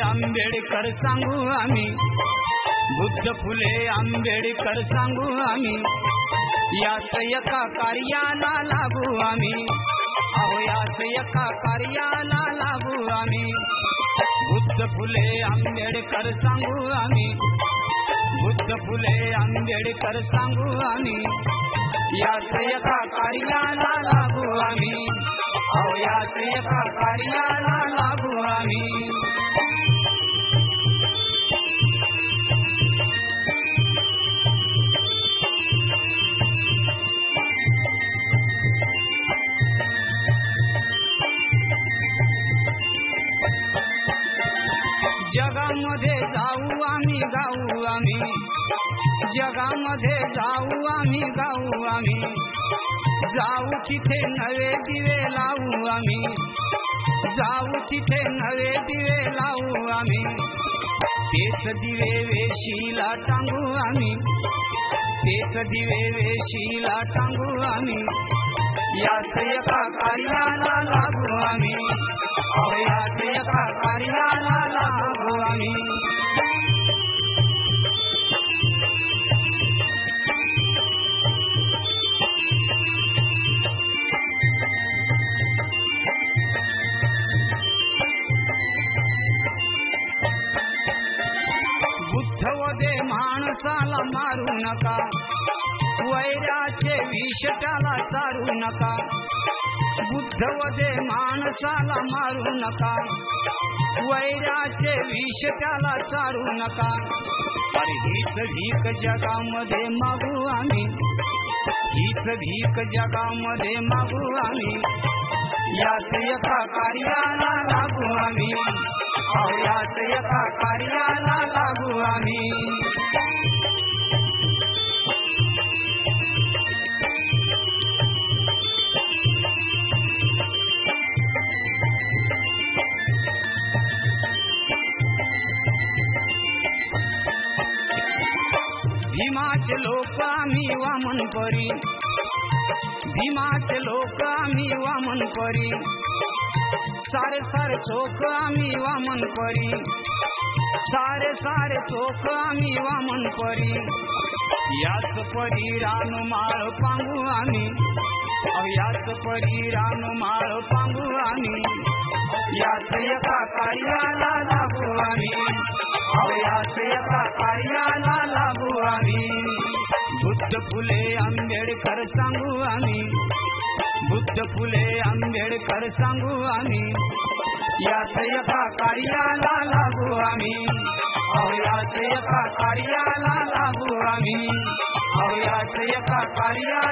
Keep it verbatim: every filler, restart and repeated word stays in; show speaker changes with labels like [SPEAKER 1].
[SPEAKER 1] आंबेडकर सांगू आम्ही, बुद्ध फुले आंबेडकर सांगू आम्ही, याच एका कार्याला लागू आम्ही, अहो याच एका कार्याला लागू आम्ही, बुद्ध फुले आंबेडकर सांगू आम्ही, बुद्ध फुले आंबेडकर सांगू आम्ही, याच एका कार्याला लागू आम्ही, अहो याच एका कार्याला लागू आम्ही. जगामध्ये जाऊ आम्ही गाऊ आम्ही, जगामध्ये जाऊ आम्ही गाऊ आम्ही, जाऊ तिथे नवे दिवे लावू आम्ही, जाऊ तिथे नवे दिवे लावू आम्ही, तेच दिवे वेशीला टांगू आम्ही, तेच दिवे वेशीला टांगू आम्ही, याच एका कार्याला लागू आम्ही, अहो याच एका कार्याला लागू आम्ही. बुद्धवदे माणसाला मारू नका, वैराचे विष त्याला चारू नका, बुद्धवदे माणसाला मारू नका, वैराचे विष त्याला चारू नका, अरे हीच भीक जगामध्ये मागू आम्ही, हीच भीक जगामध्ये मागू आम्ही, याच एका कार्याला लागू आम्ही, अहो याच एका कार्याला लागू आम्ही. भीमाचे लोक आम्ही वामन परी, भीमाचे लोक आम्ही वामन परी, सारे सारे चोख आम्ही वामन परी, सारे सारे चोख आम्ही वामन परी, याच परी रानमाळ पांगू आम्ही, याच परी रानमाळ पांगू आम्ही, याच एका कार्याला लागू आम्ही, याच एका कार्याला लागू आम्ही. बुद्ध फुले आंबेडकर सांगू आम्ही, बुद्ध फुले आंबेडकर सांगू आम्ही, याच एका कार्याला लागू आम्ही, याच एका कार्याला लागू आम्ही, याच एका कार्याला